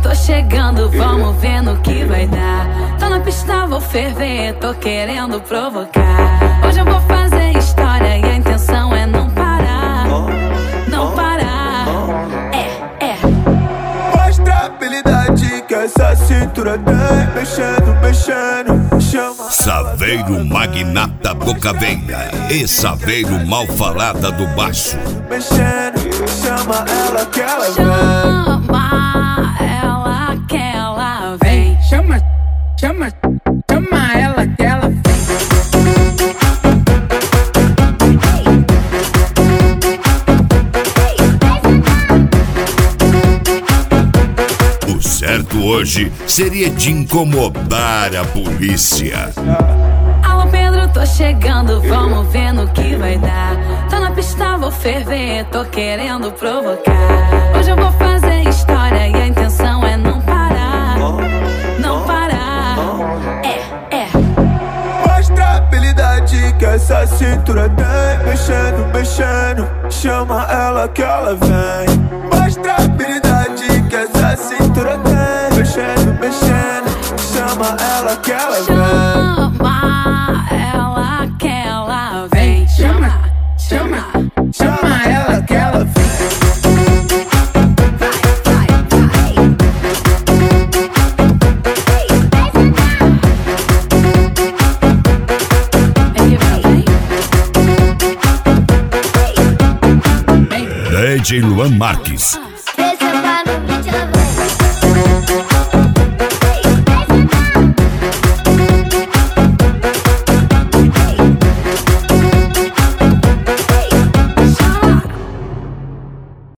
tô chegando, vamos ver no que vai dar. Tô na pista, vou ferver, tô querendo provocar. Hoje eu vou fazer história e a intenção é não parar. Não parar. Mostra a habilidade que essa cintura tem. Mexendo, mexendo, chama. Saveiro magnata boca venha e Saveiro mal falada do baixo. Mexendo, chama ela que ela vem. Chama ela que ela vem. Chama, chama, chama ela que ela vem. O certo hoje seria de incomodar a polícia. Alô Pedro, tô chegando, vamos ver no que vai dar. Tô na pista, vou ferver, tô querendo provocar. Hoje eu vou fazer história e a intenção é não parar. Não parar. Mostra a habilidade que essa cintura tem. Mexendo, mexendo, chama ela que ela vem. Mostra a habilidade que essa cintura tem. Mexendo, mexendo, chama ela que ela vem. Chama ela que ela vem. Chama, chama, chama ela que ela vem. DJ Luan Marques